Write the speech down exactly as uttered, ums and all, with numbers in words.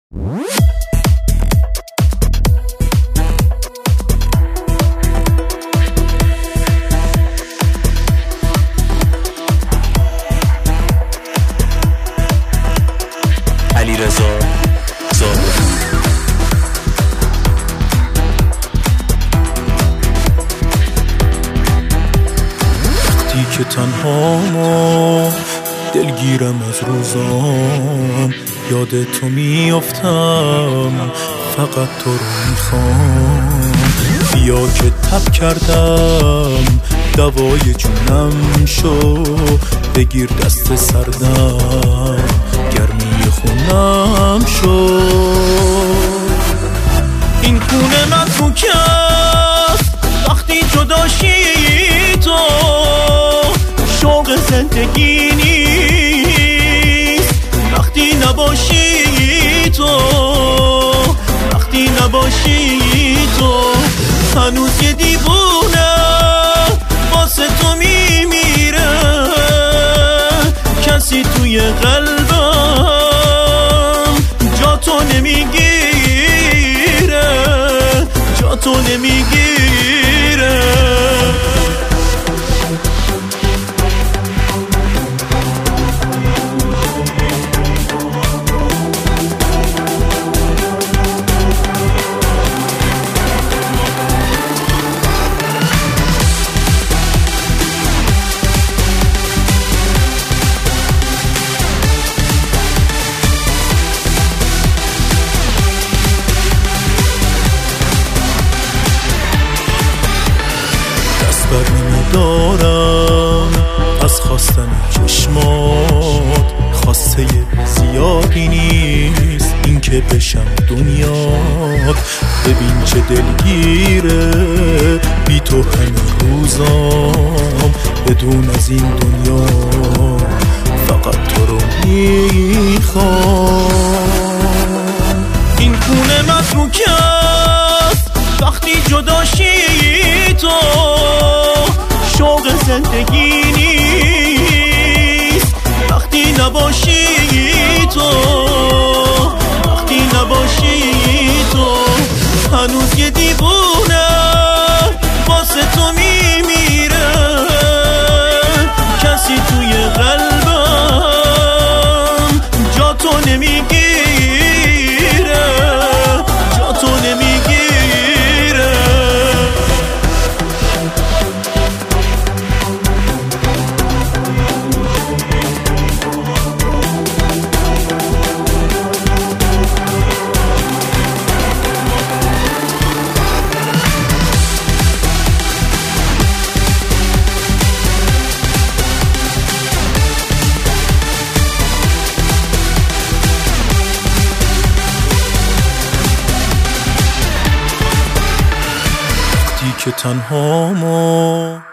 علیرضا زاهدی. وقتی که تنهام دلگیرم از روزام، یاد تو میافتم، فقط تو رو میخوام. بیا که تب کردم، دوای جونم شو، بگیر دست سردم، گرمی خونم شو. این خونه متروک است وقتی جداشی تو، شوق زندگی نیست وقتی نباشی تو، وقتی نباشی تو. هنوز یه دیوونه واسه تو میمیره، کسی توی قلبم جا تو نمیگیره، جا تو نمیگیره. بر نمیدارم از خواستن چشمات، خواسته زیادی نیست این که بشم دنیات. ببین چه دلگیره بی تو همه روزام، بدون از این دنیا فقط تو رو میخوام. این خونه متروک است وقتی جداشی تو، شوق زندگی نیست وقتی نباشی تو، وقتی نباشی تو. هنوز یه دیوونه واسه تو میمیره، کسی توی قلبم جا تو نمیگیره، جا تو نمیگیره. که تنهامو